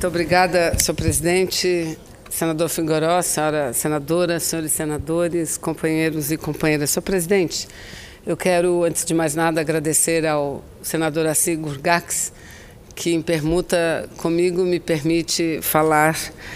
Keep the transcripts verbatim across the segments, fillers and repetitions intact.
Muito obrigada, senhor presidente, senador Figueiró, senhora senadora, senhores senadores, companheiros e companheiras. Senhor presidente, eu quero, antes de mais nada, agradecer ao senador Assis Gurgax, que em permuta comigo me permite falar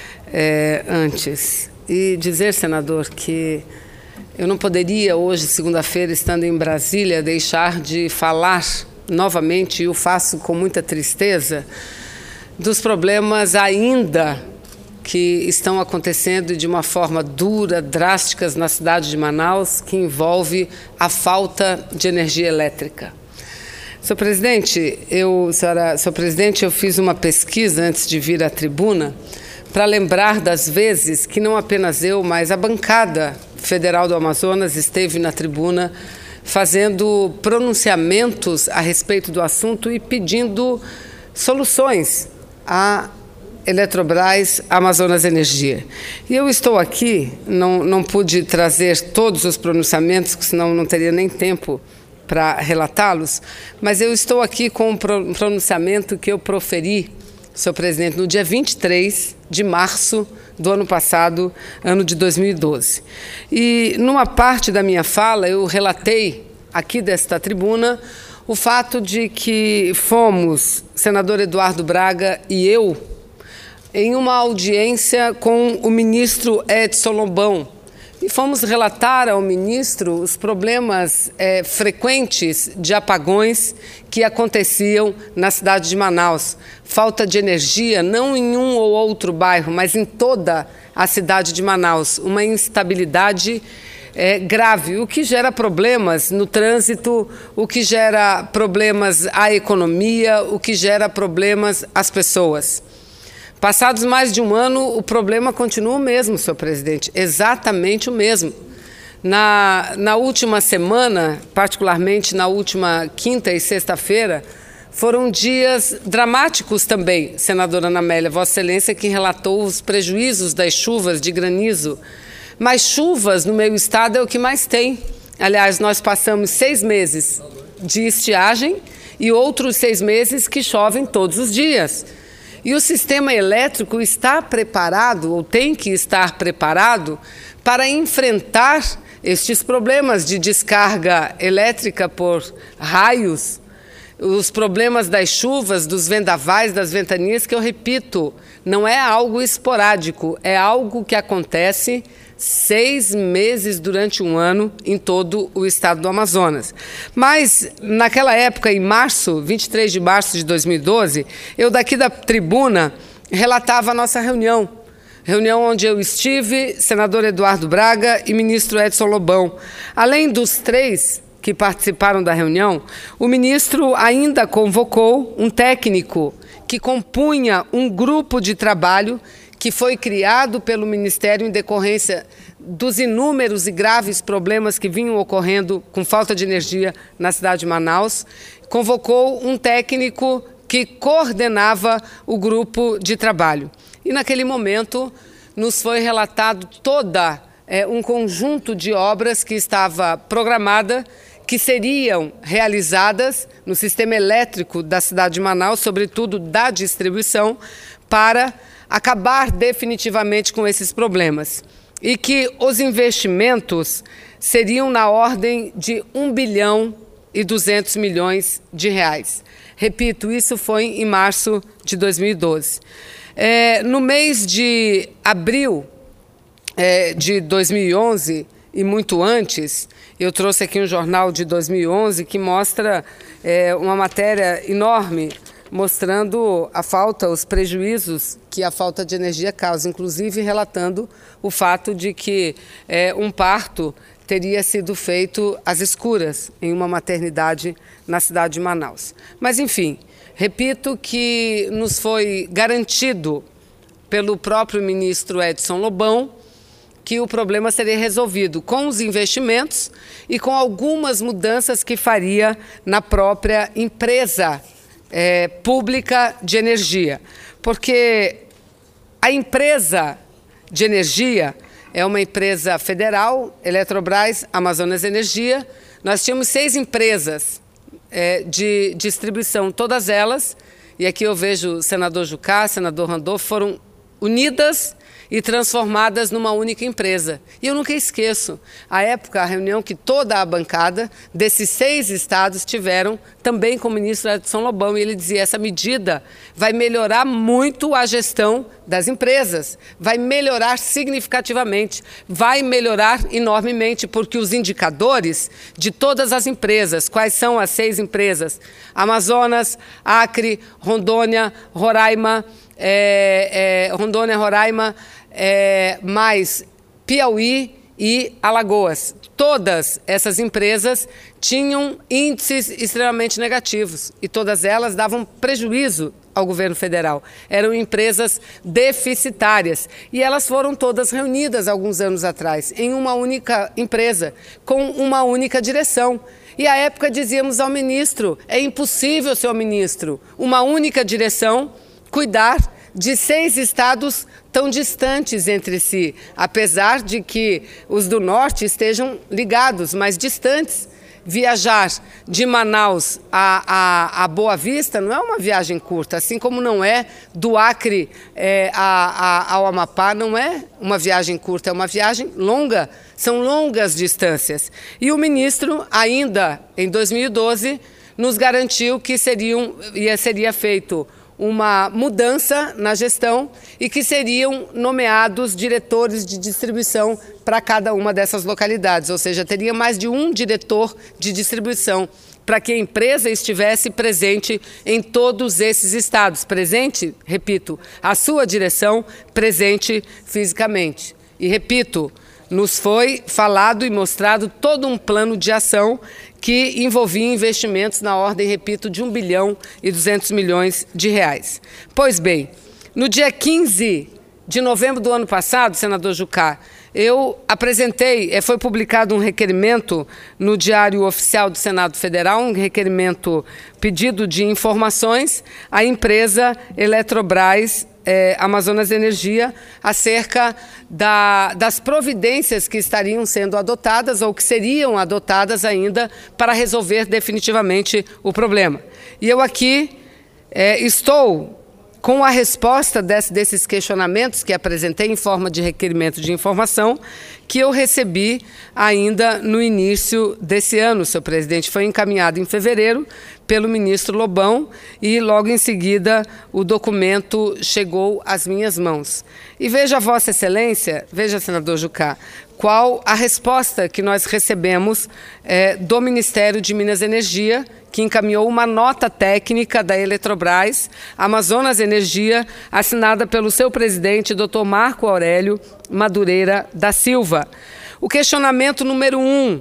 é, antes. E dizer, senador, que eu não poderia hoje, segunda-feira, estando em Brasília, deixar de falar novamente, e o faço com muita tristeza, dos problemas ainda que estão acontecendo de uma forma dura, drásticas na cidade de Manaus, que envolve a falta de energia elétrica. Senhor presidente, eu, senhora, senhor presidente, eu fiz uma pesquisa antes de vir à tribuna para lembrar das vezes que não apenas eu, mas a bancada federal do Amazonas esteve na tribuna fazendo pronunciamentos a respeito do assunto e pedindo soluções à Eletrobras Amazonas Energia. E eu estou aqui, não, não pude trazer todos os pronunciamentos, senão não teria nem tempo para relatá-los, mas eu estou aqui com um pronunciamento que eu proferi, senhor presidente, no dia vinte e três de março do ano passado, ano de dois mil e doze. E numa parte da minha fala eu relatei aqui desta tribuna o fato de que fomos, senador Eduardo Braga e eu, em uma audiência com o ministro Edson Lobão, e fomos relatar ao ministro os problemas é, frequentes de apagões que aconteciam na cidade de Manaus. Falta de energia, não em um ou outro bairro, mas em toda a cidade de Manaus. Uma instabilidade é, grave, o que gera problemas no trânsito, o que gera problemas à economia, o que gera problemas às pessoas. Passados mais de um ano, o problema continua o mesmo, senhor presidente, exatamente o mesmo. Na, na última semana, particularmente na última quinta e sexta-feira, foram dias dramáticos também, senadora Ana Amélia, Vossa Excelência, que relatou os prejuízos das chuvas de granizo. Mas chuvas no meu estado é o que mais tem. Aliás, nós passamos seis meses de estiagem e outros seis meses que chovem todos os dias. E o sistema elétrico está preparado, ou tem que estar preparado, para enfrentar estes problemas de descarga elétrica por raios, os problemas das chuvas, dos vendavais, das ventanias, que eu repito, não é algo esporádico, é algo que acontece seis meses durante um ano em todo o estado do Amazonas. Mas, naquela época, em março, vinte e três de março de dois mil e doze, eu daqui da tribuna relatava a nossa reunião. Reunião onde eu estive, senador Eduardo Braga e ministro Edson Lobão. Além dos três que participaram da reunião, o ministro ainda convocou um técnico que compunha um grupo de trabalho que foi criado pelo Ministério em decorrência dos inúmeros e graves problemas que vinham ocorrendo com falta de energia na cidade de Manaus. Convocou um técnico que coordenava o grupo de trabalho. E naquele momento nos foi relatado toda é, um conjunto de obras que estava programada, que seriam realizadas no sistema elétrico da cidade de Manaus, sobretudo da distribuição, para acabar definitivamente com esses problemas. E que os investimentos seriam na ordem de um bilhão e duzentos milhões de reais. Repito, isso foi em março de dois mil e doze. É, no mês de abril é, de dois mil e onze, e muito antes, eu trouxe aqui um jornal de dois mil e onze que mostra é, uma matéria enorme mostrando a falta, os prejuízos que a falta de energia causa, inclusive relatando o fato de que é, um parto teria sido feito às escuras em uma maternidade na cidade de Manaus. Mas, enfim, repito que nos foi garantido pelo próprio ministro Edson Lobão que o problema seria resolvido com os investimentos e com algumas mudanças que faria na própria empresa É, pública de energia, porque a empresa de energia é uma empresa federal, Eletrobras Amazonas Energia. Nós tínhamos seis empresas é, de distribuição, todas elas e aqui eu vejo o senador Jucá, senador Randolfo, foram unidas e transformadas numa única empresa. E eu nunca esqueço a época, a reunião que toda a bancada desses seis estados tiveram também com o ministro Edson Lobão, e ele dizia: essa medida vai melhorar muito a gestão das empresas, vai melhorar significativamente, vai melhorar enormemente, porque os indicadores de todas as empresas, quais são as seis empresas? Amazonas, Acre, Rondônia, Roraima, É, é, Rondônia, Roraima, é, mais Piauí e Alagoas. Todas essas empresas tinham índices extremamente negativos e todas elas davam prejuízo ao governo federal. Eram empresas deficitárias e elas foram todas reunidas alguns anos atrás em uma única empresa, com uma única direção. E à época dizíamos ao ministro: é impossível, senhor ministro, uma única direção cuidar de seis estados tão distantes entre si, apesar de que os do norte estejam ligados, mas distantes. Viajar de Manaus a, a, a Boa Vista não é uma viagem curta, assim como não é do Acre é, a, a, ao Amapá, não é uma viagem curta, é uma viagem longa, são longas distâncias. E o ministro, ainda em dois mil e doze, nos garantiu que seriam, seria feito uma mudança na gestão e que seriam nomeados diretores de distribuição para cada uma dessas localidades, ou seja, teria mais de um diretor de distribuição para que a empresa estivesse presente em todos esses estados. Presente, repito, a sua direção presente fisicamente. E repito, nos foi falado e mostrado todo um plano de ação que envolvia investimentos na ordem, repito, de um bilhão e duzentos milhões de reais. Pois bem, no dia quinze de novembro do ano passado, senador Jucá, eu apresentei, foi publicado um requerimento no Diário Oficial do Senado Federal, um requerimento pedido de informações à empresa Eletrobras É, Amazonas Energia, acerca da, das providências que estariam sendo adotadas ou que seriam adotadas ainda para resolver definitivamente o problema. E eu aqui é, estou com a resposta desse, desses questionamentos que apresentei em forma de requerimento de informação, que eu recebi ainda no início desse ano, senhor presidente. Foi encaminhado em fevereiro pelo ministro Lobão e logo em seguida o documento chegou às minhas mãos. E veja, Vossa Excelência, veja, senador Jucá, qual a resposta que nós recebemos é, do Ministério de Minas e Energia, que encaminhou uma nota técnica da Eletrobras, Amazonas Energia, assinada pelo seu presidente, doutor Marco Aurélio Madureira da Silva. O questionamento número um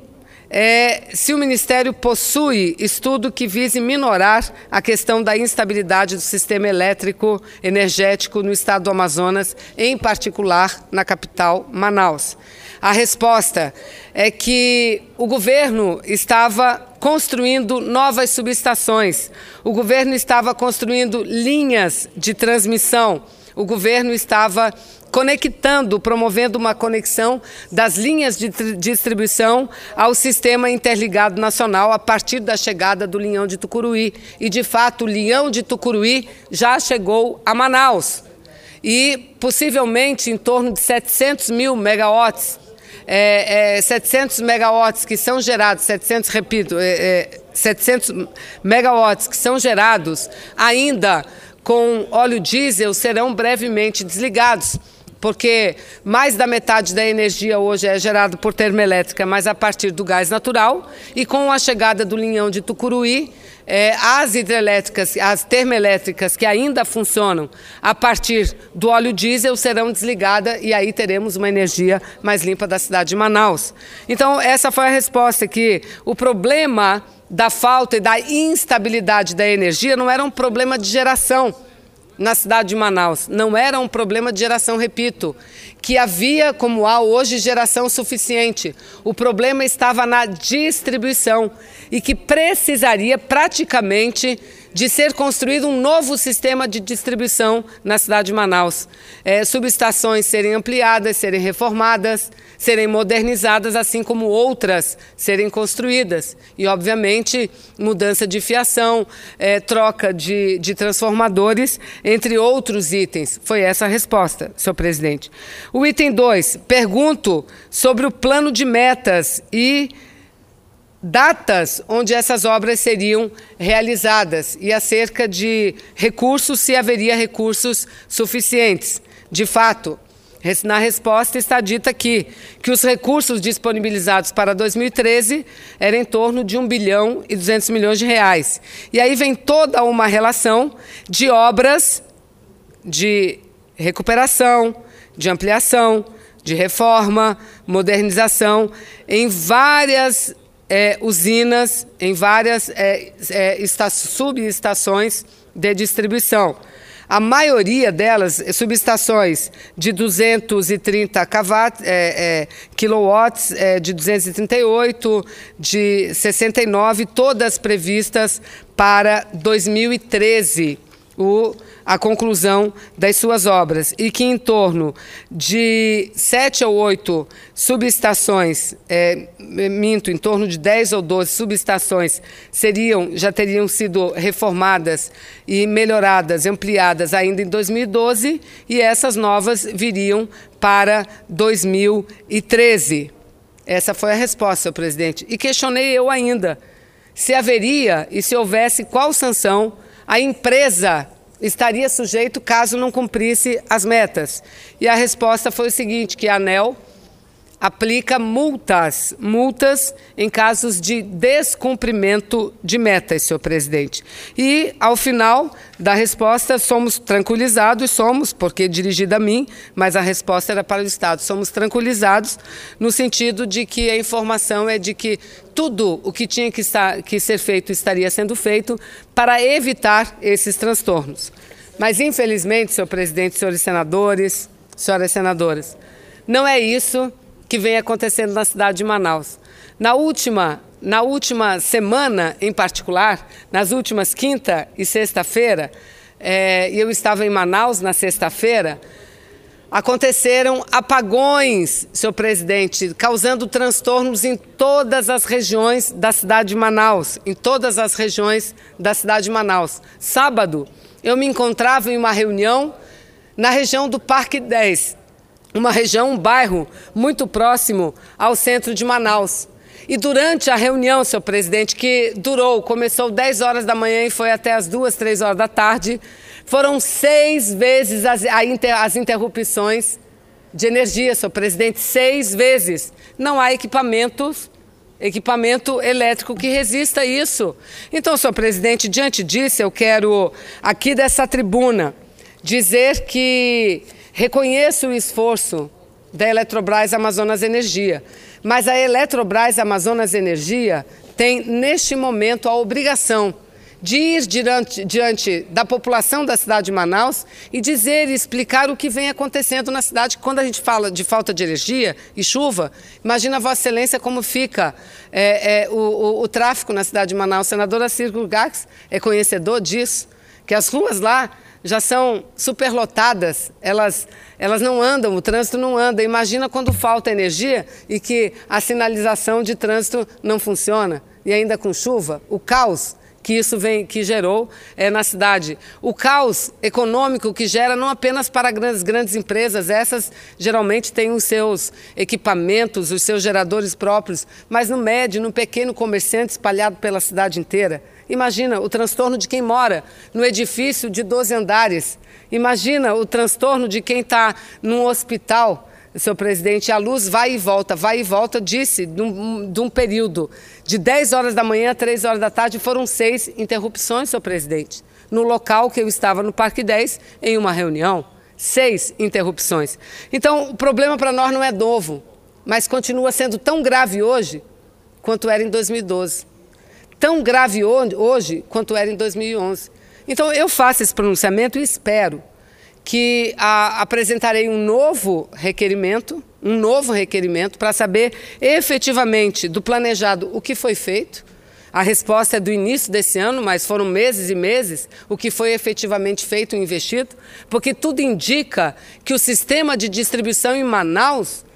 é se o Ministério possui estudo que vise minorar a questão da instabilidade do sistema elétrico energético no estado do Amazonas, em particular na capital, Manaus. A resposta é que o governo estava construindo novas subestações, o governo estava construindo linhas de transmissão, o governo estava conectando, promovendo uma conexão das linhas de distribuição ao sistema interligado nacional a partir da chegada do Linhão de Tucuruí. E, de fato, o Linhão de Tucuruí já chegou a Manaus. E, possivelmente, em torno de setecentos mil megawatts, é, é, setecentos megawatts que são gerados, setecentos, repito, é, é, setecentos megawatts que são gerados ainda com óleo diesel serão brevemente desligados, porque mais da metade da energia hoje é gerada por termoelétrica, mas a partir do gás natural, e com a chegada do Linhão de Tucuruí, é, as hidrelétricas, as termoelétricas que ainda funcionam a partir do óleo diesel serão desligadas e aí teremos uma energia mais limpa da cidade de Manaus. Então, essa foi a resposta, que o problema da falta e da instabilidade da energia não era um problema de geração na cidade de Manaus, não era um problema de geração, repito, que havia, como há hoje, geração suficiente. O problema estava na distribuição e que precisaria praticamente de ser construído um novo sistema de distribuição na cidade de Manaus. É, subestações serem ampliadas, serem reformadas, serem modernizadas, assim como outras serem construídas. E, obviamente, mudança de fiação, é, troca de, de transformadores, entre outros itens. Foi essa a resposta, senhor presidente. O item dois, pergunto sobre o plano de metas e datas onde essas obras seriam realizadas e acerca de recursos, se haveria recursos suficientes. De fato, na resposta está dito aqui que os recursos disponibilizados para dois mil e treze eram em torno de um bilhão e duzentos milhões de reais. E aí vem toda uma relação de obras de recuperação, de ampliação, de reforma, modernização, em várias É, usinas, em várias é, é, subestações de distribuição. A maioria delas, subestações de duzentos e trinta quilowatts, é, de duzentos e trinta e oito, de sessenta e nove, todas previstas para dois mil e treze. O, a conclusão das suas obras, e que em torno de sete ou oito subestações, é, minto, em torno de dez ou doze subestações seriam, já teriam sido reformadas e melhoradas, ampliadas ainda em dois mil e doze, e essas novas viriam para dois mil e treze. Essa foi a resposta, senhor presidente. E questionei eu ainda se haveria e se houvesse qual sanção a empresa estaria sujeito caso não cumprisse as metas. E a resposta foi o seguinte, que a ANEEL aplica multas, multas em casos de descumprimento de metas, senhor presidente. E, ao final da resposta, somos tranquilizados, somos, porque dirigida a mim, mas a resposta era para o Estado, somos tranquilizados no sentido de que a informação é de que tudo o que tinha que, estar, que ser feito estaria sendo feito para evitar esses transtornos. Mas, infelizmente, senhor presidente, senhores senadores, senhoras senadoras, não é isso que vem acontecendo na cidade de Manaus. Na última, na última semana, em particular, nas últimas quinta e sexta-feira, é, eu estava em Manaus na sexta-feira, aconteceram apagões, senhor presidente, causando transtornos em todas as regiões da cidade de Manaus, em todas as regiões da cidade de Manaus. Sábado, eu me encontrava em uma reunião na região do Parque dez, uma região, um bairro muito próximo ao centro de Manaus. E durante a reunião, senhor presidente, que durou, começou dez horas da manhã e foi até as duas, três horas da tarde, foram seis vezes as, as interrupções de energia, senhor presidente, seis vezes. Não há equipamentos, equipamento elétrico que resista a isso. Então, senhor presidente, diante disso, eu quero, aqui dessa tribuna, dizer que reconheço o esforço da Eletrobras Amazonas Energia, mas a Eletrobras Amazonas Energia tem, neste momento, a obrigação de ir diante, diante da população da cidade de Manaus e dizer e explicar o que vem acontecendo na cidade. Quando a gente fala de falta de energia e chuva, imagina, Vossa Excelência, como fica é, é, o, o, o tráfego na cidade de Manaus. O senador Acir Gax é conhecedor disso, que as ruas lá já são superlotadas, elas, elas não andam, o trânsito não anda. Imagina quando falta energia e que a sinalização de trânsito não funciona, e ainda com chuva, o caos que isso vem, que gerou é, na cidade. O caos econômico que gera não apenas para grandes, grandes empresas, essas geralmente têm os seus equipamentos, os seus geradores próprios, mas no médio, no pequeno comerciante espalhado pela cidade inteira. Imagina o transtorno de quem mora no edifício de doze andares. Imagina o transtorno de quem está num hospital. Senhor presidente, a luz vai e volta, vai e volta, disse, de um, de um período de dez horas da manhã a três horas da tarde, foram seis interrupções, senhor presidente, no local que eu estava no Parque dez, em uma reunião. Seis interrupções. Então, o problema para nós não é novo, mas continua sendo tão grave hoje quanto era em dois mil e doze. Tão grave hoje quanto era em dois mil e onze. Então, eu faço esse pronunciamento e espero que a, apresentarei um novo requerimento, um novo requerimento para saber efetivamente do planejado o que foi feito, A resposta é do início desse ano, mas foram meses e meses o que foi efetivamente feito e investido, porque tudo indica que o sistema de distribuição em Manaus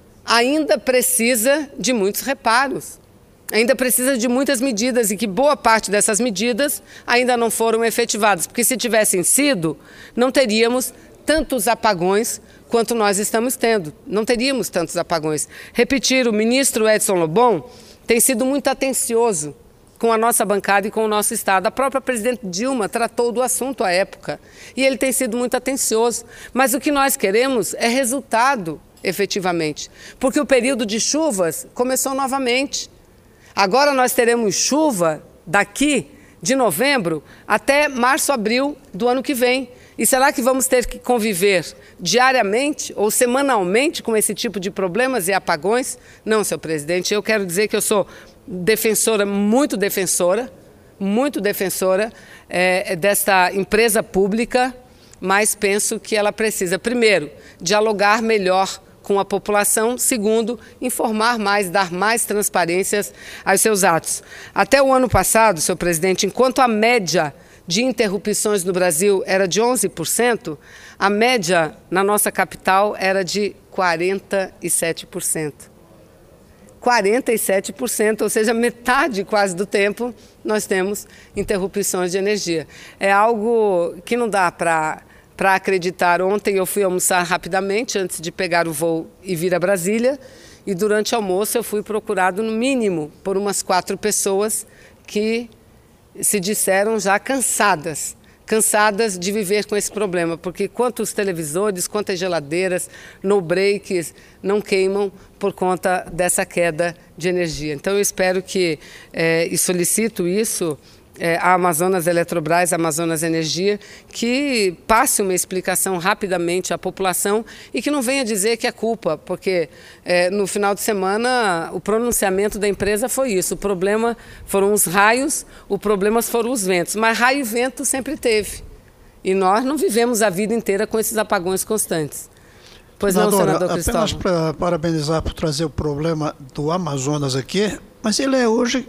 ainda precisa de muitos reparos, ainda precisa de muitas medidas e que boa parte dessas medidas ainda não foram efetivadas, porque se tivessem sido, não teríamos tantos apagões quanto nós estamos tendo, não teríamos tantos apagões. Repetir, o ministro Edson Lobão tem sido muito atencioso com a nossa bancada e com o nosso Estado. A própria presidente Dilma tratou do assunto à época e ele tem sido muito atencioso. Mas o que nós queremos é resultado, efetivamente, porque o período de chuvas começou novamente. Agora nós teremos chuva daqui de novembro até março, abril do ano que vem. E será que vamos ter que conviver diariamente ou semanalmente com esse tipo de problemas e apagões? Não, senhor presidente, eu quero dizer que eu sou defensora, muito defensora, muito defensora é, desta empresa pública, mas penso que ela precisa, primeiro, dialogar melhor com a população, segundo, informar mais, dar mais transparências aos seus atos. Até o ano passado, senhor presidente, enquanto a média de interrupções no Brasil era de onze por cento, a média na nossa capital era de quarenta e sete por cento. quarenta e sete por cento, ou seja, metade quase do tempo nós temos interrupções de energia. É algo que não dá para para acreditar. Ontem eu fui almoçar rapidamente antes de pegar o voo e vir a Brasília e durante o almoço eu fui procurado no mínimo por umas quatro pessoas que se disseram já cansadas, cansadas de viver com esse problema, porque quantos televisores, quantas geladeiras, no breaks, não queimam por conta dessa queda de energia. Então eu espero que, é, e solicito isso, É, a Amazonas Eletrobras, a Amazonas Energia, que passe uma explicação rapidamente à população e que não venha dizer que é culpa, porque é, no final de semana o pronunciamento da empresa foi isso, o problema foram os raios, o problema foram os ventos, mas raio e vento sempre teve. E nós não vivemos a vida inteira com esses apagões constantes. Pois não, senador Cristóvão? Apenas para parabenizar por trazer o problema do Amazonas aqui, mas ele é hoje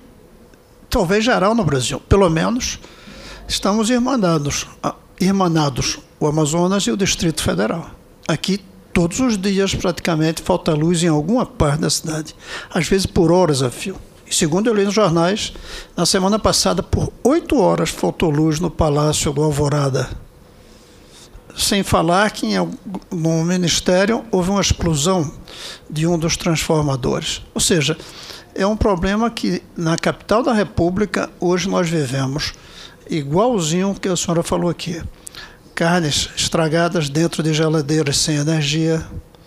talvez geral no Brasil. Pelo menos estamos irmanados, irmanados o Amazonas e o Distrito Federal. Aqui, todos os dias, praticamente, falta luz em alguma parte da cidade. Às vezes por horas a fio. E segundo eu li nos jornais, na semana passada, por oito horas faltou luz no Palácio do Alvorada. Sem falar que em, no Ministério houve uma explosão de um dos transformadores. Ou seja, é um problema que na capital da República hoje nós vivemos igualzinho que a senhora falou aqui. Carnes estragadas dentro de geladeiras sem energia,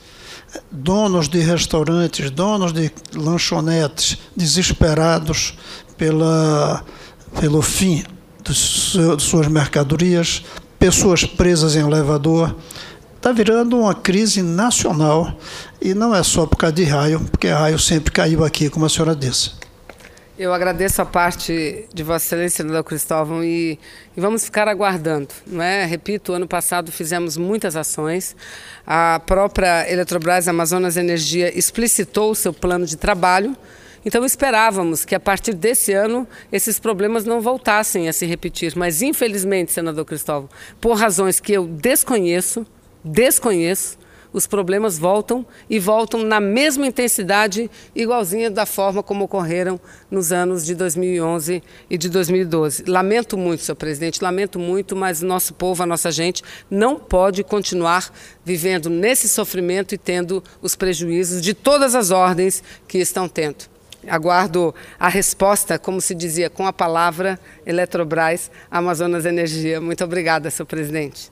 donos de restaurantes, donos de lanchonetes desesperados pela, pelo fim de suas mercadorias, pessoas presas em elevador. Está virando uma crise nacional e não é só por causa de raio, porque raio sempre caiu aqui, como a senhora disse. Eu agradeço a parte de Vossa Excelência, senador Cristóvão, e, e vamos ficar aguardando. Não é? Repito, ano passado fizemos muitas ações. A própria Eletrobras Amazonas Energia explicitou o seu plano de trabalho. Então esperávamos que a partir desse ano esses problemas não voltassem a se repetir. Mas infelizmente, senador Cristóvão, por razões que eu desconheço, desconheço, os problemas voltam e voltam na mesma intensidade, igualzinha da forma como ocorreram nos anos de dois mil e onze e de dois mil e doze. Lamento muito, senhor presidente, lamento muito, mas o nosso povo, a nossa gente, não pode continuar vivendo nesse sofrimento e tendo os prejuízos de todas as ordens que estão tendo. Aguardo a resposta, como se dizia, com a palavra Eletrobras, Amazonas Energia. Muito obrigada, senhor presidente.